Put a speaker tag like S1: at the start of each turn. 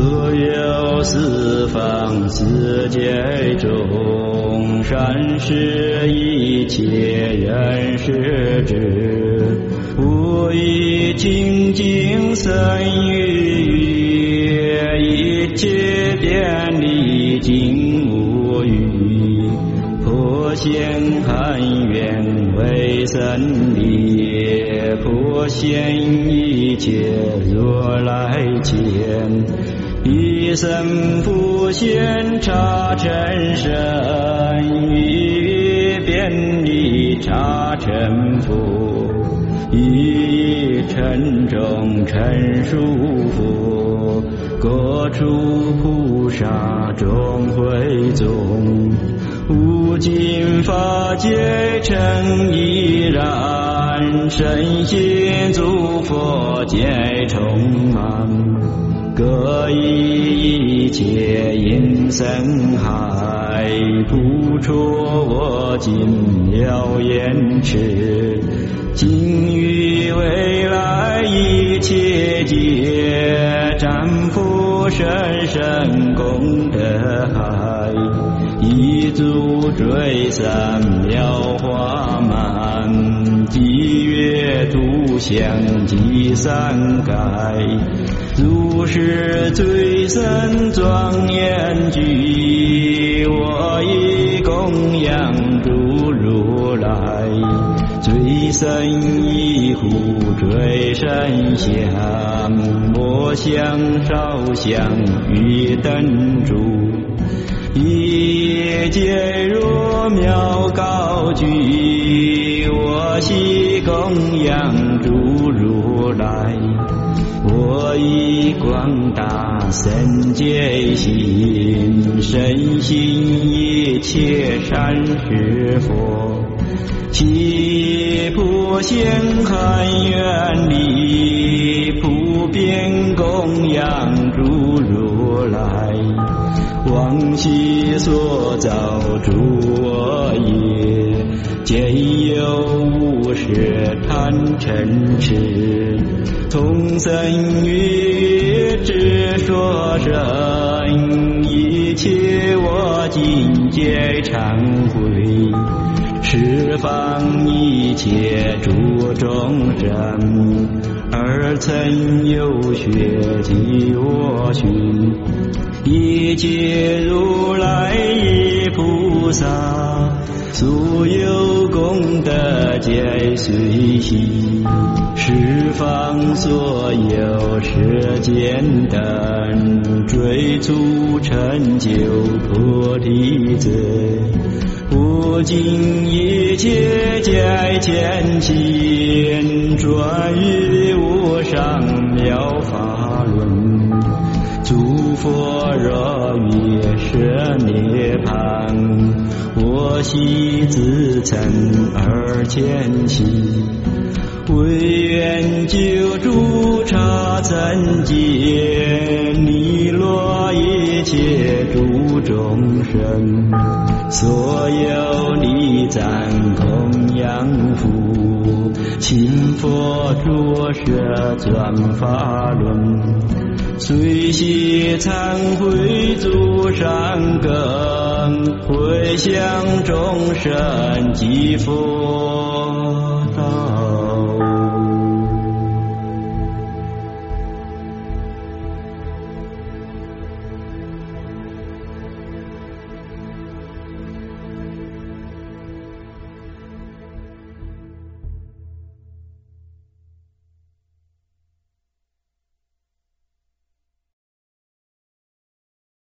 S1: 所有四方世界中，善是一切人世之，无一清净生于一切遍历尽无余，破现含愿为神力，破现一切如来前，一生复现刹尘身，一遍历刹尘佛，一尘中尘数佛，各处菩萨众会众，无尽法界成依然，身心诸佛皆充满，各以一切因生海，不出我今了言持，今于未来一切界，占覆深深功德海，一足追三妙法满，积月度相积三盖，如是最深庄严具，我以供养诸如来，最深一护最深相，我相少相与等诸，一界如妙高举，我悉供养诸如来，我以广大深界心，深信一切善事佛，其普现含愿力，普遍供养诸如来，往昔所造诸我业，皆有无始贪嗔痴，同生于之所生，一切我今皆忏悔，十方一切诸众生，而曾有学及我寻，一切如来依菩萨，所有功德皆随喜，十方所有世间等，追逐成就菩提者，不尽一切皆见心，转于无上妙法轮，诸佛若于舍涅槃，我悉自诚而谦虚，唯愿救诸刹尘界，弥罗一切诸众生，所有礼赞供养福，请佛着舍转法轮，随喜忏悔诸善根，回向众生及佛道。